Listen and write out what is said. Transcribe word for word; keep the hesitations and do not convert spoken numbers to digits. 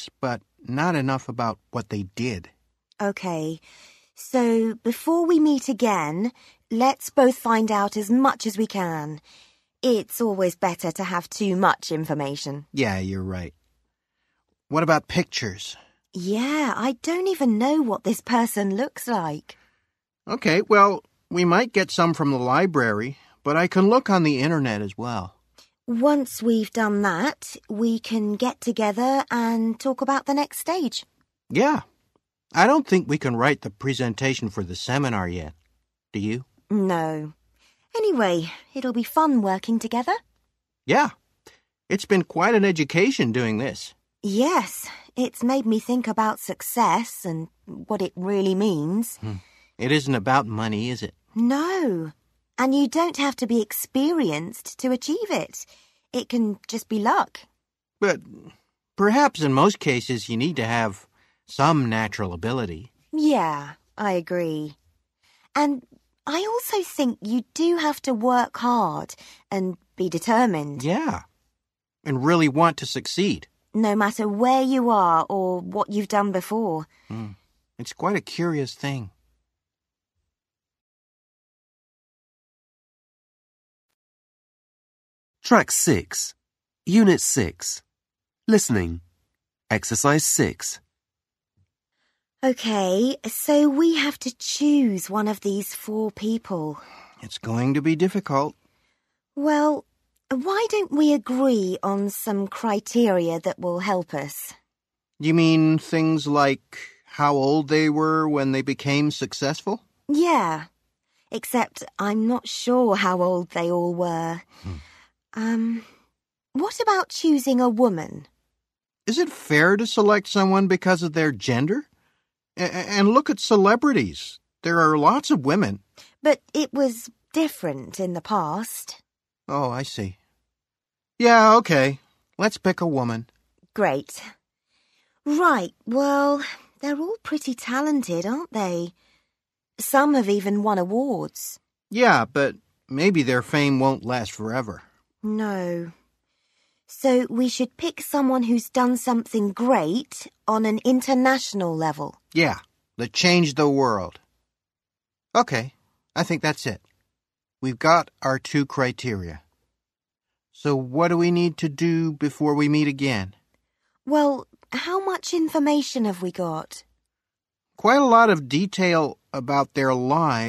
events, but not enough about what they did. Okay, so before we meet again, let's both find out as much as we can. It's always better to have too much information. Yeah, you're right. What about pictures? Yeah, I don't even know what this person looks like. Okay, well, we might get some from the library, but I can look on the internet as well. Once we've done that, we can get together and talk about the next stage. Yeah. I don't think we can write the presentation for the seminar yet. Do you? No. Anyway, it'll be fun working together. Yeah. It's been quite an education doing this. Yes, it's made me think about success and what it really means. Hmm. It isn't about money, is it? No. And you don't have to be experienced to achieve it. It can just be luck. But perhaps in most cases you need to have some natural ability. Yeah, I agree. And I also think you do have to work hard and be determined. Yeah. And really want to succeed. No matter where you are or what you've done before. Hmm. It's quite a curious thing. Track six, Unit six. Listening. Exercise six. Okay, so we have to choose one of these four people. It's going to be difficult. Well, why don't we agree on some criteria that will help us? You mean things like how old they were when they became successful? Yeah, except I'm not sure how old they all were. Hmm. Um, what about choosing a woman? Is it fair to select someone because of their gender? A- and look at celebrities. There are lots of women. But it was different in the past. Oh, I see. Yeah, okay. Let's pick a woman. Great. Right, well, they're all pretty talented, aren't they? Some have even won awards. Yeah, but maybe their fame won't last forever. No. So we should pick someone who's done something great on an international level. Yeah, that changed the world. Okay, I think that's it. We've got our two criteria. So what do we need to do before we meet again? Well, how much information have we got? Quite a lot of detail about their lives.